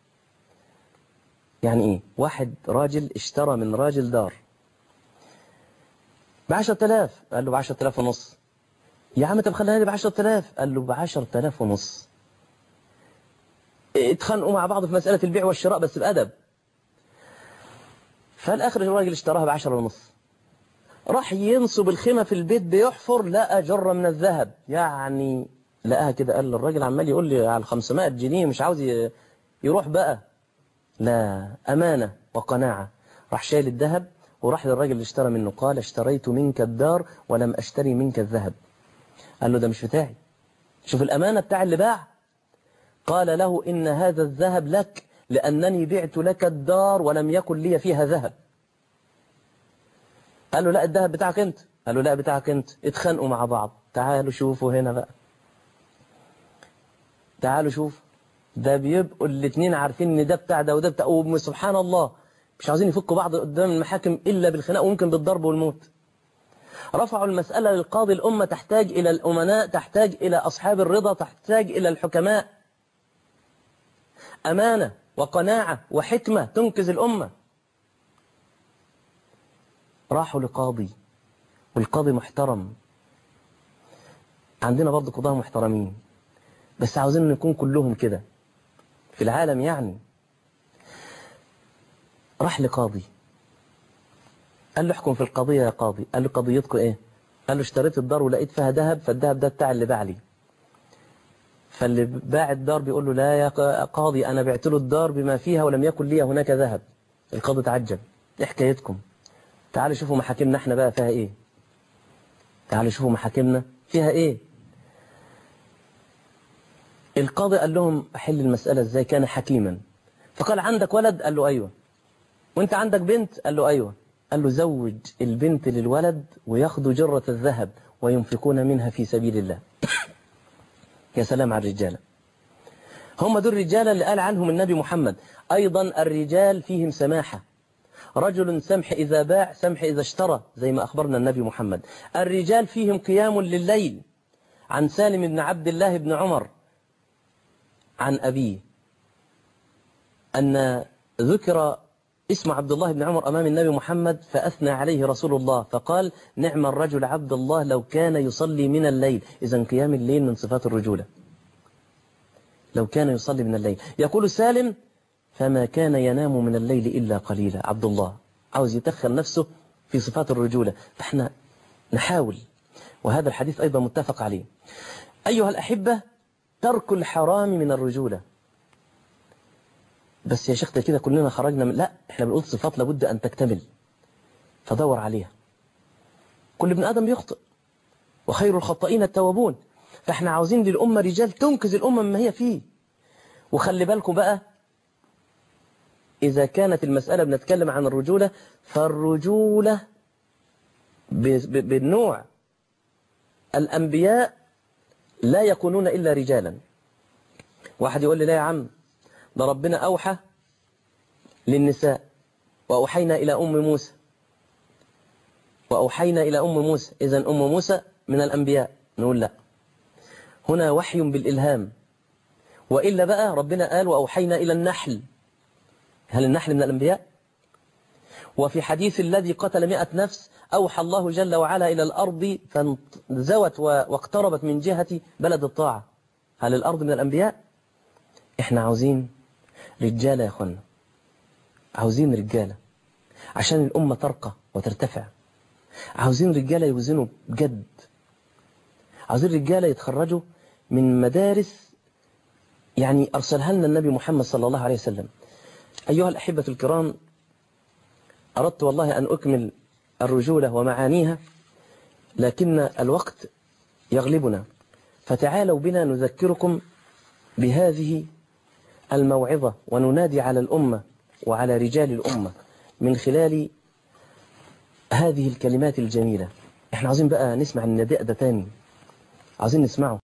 يعني ايه؟ واحد راجل اشترى من راجل دار ب10,000، قال له ب10,000 ونص. يا عم طب خليها لي ب10,000، قال له ب10,000 ونص. اتخانقوا مع بعض في مسألة البيع والشراء بس بأدب. فالآخر الراجل اشتراها ب10 ونص، راح ينصب الخيمة في البيت بيحفر لقى جرة من الذهب، يعني لقاها كده. قال الراجل عمال يقول لي على 500 جنيه مش عاوز يروح بقى. لا، أمانة وقناعة. راح شايل الذهب وراح للراجل اللي اشترى منه، قال اشتريت منك الدار ولم أشتري منك الذهب. قال له ده مش بتاعي. شوف الأمانة بتاع اللي باع. قال له إن هذا الذهب لك لأنني بعت لك الدار ولم يكن لي فيها ذهب. قال له لا الذهب بتاعك أنت. قال له لا بتاعك أنت. اتخانقوا مع بعض. تعالوا شوفوا هنا بقى، تعالوا شوف. ده بيبقوا الاثنين عارفين ان ده بتاع ده وده بتاع، وسبحان الله مش عاوزين يفكوا بعض قدام المحاكم إلا بالخناق وممكن بالضرب والموت. رفعوا المسألة للقاضي. الأمة تحتاج إلى الأمناء، تحتاج إلى أصحاب الرضا، تحتاج إلى الحكماء. أمانة وقناعة وحكمة تنقذ الأمة. راحوا لقاضي والقاضي محترم، عندنا برضه قضاة محترمين، بس عاوزين نكون كلهم كده في العالم يعني. راح لقاضي قال له احكم في القضية يا قاضي. قال له قضيتكم ايه؟ قال له اشتريت الدار ولقيت فيها ذهب، فالذهب ده بتاع اللي باع لي. فاللي باع الدار بيقول له لا يا قاضي، انا بعت له الدار بما فيها ولم يكن لي هناك ذهب. القاضي تعجب، ايه حكايتكم؟ تعالوا شوفوا محاكمنا احنا بقى فيها ايه. تعالوا شوفوا محاكمنا فيها ايه. القاضي قال لهم احل المسألة ازاي؟ كان حكيما. فقال عندك ولد؟ قال له ايوه. وانت عندك بنت؟ قال له ايوه. قال له زوج البنت للولد وياخدوا جرة الذهب وينفقون منها في سبيل الله. يا سلام على الرجالة. هم دول الرجالة اللي قال عنهم النبي محمد أيضا الرجال فيهم سماحة. رجل سمح إذا باع سمح إذا اشترى، زي ما أخبرنا النبي محمد. الرجال فيهم قيام لليل. عن سالم بن عبد الله بن عمر عن أبيه أن ذكر اسم عبد الله بن عمر أمام النبي محمد فأثنى عليه رسول الله فقال نعم الرجل عبد الله لو كان يصلي من الليل. إذن قيام الليل من صفات الرجولة. لو كان يصلي من الليل. يقول سالم فما كان ينام من الليل إلا قليلا. عبد الله عاوز يدخل نفسه في صفات الرجولة، فاحنا نحاول. وهذا الحديث أيضا متفق عليه. أيها الأحبة، ترك الحرام من الرجولة. بس يا شيخ ده كده كلنا خرجنا من... لا، احنا بنقول صفات لابد أن تكتمل، فدور عليها. كل ابن آدم بيخطئ وخير الخطائين التوابون. فاحنا عاوزين للأمة رجال تنقذ الأمة مما هي فيه. وخلي بالكم بقى، إذا كانت المسألة بنتكلم عن الرجولة، فالرجولة بالنوع الأنبياء لا يكونون إلا رجالا. واحد يقول لي لا يا عم، ده ربنا أوحى للنساء وأوحينا إلى أم موسى، وأوحينا إلى أم موسى، إذن أم موسى من الأنبياء. نقول لا، هنا وحي بالإلهام. وإلا بقى ربنا قال وأوحينا إلى النحل. هل النحل من الأنبياء؟ وفي حديث الذي قتل 100 نفس أوحى الله جل وعلا إلى الأرض فانزوت واقتربت من جهة بلد الطاعة. هل الأرض من الأنبياء؟ إحنا عاوزين رجالة يا أخوانا، عاوزين رجالة عشان الأمة ترقى وترتفع. عاوزين رجالة يوزنوا بجد. عاوزين رجالة يتخرجوا من مدارس يعني أرسلها لنا النبي محمد صلى الله عليه وسلم. أيها الأحبة الكرام، أردت والله أن أكمل الرجولة ومعانيها، لكن الوقت يغلبنا. فتعالوا بنا نذكركم بهذه الموعظة وننادي على الأمة وعلى رجال الأمة من خلال هذه الكلمات الجميلة. احنا عاوزين بقى نسمع النداء ده تاني، عاوزين نسمعه.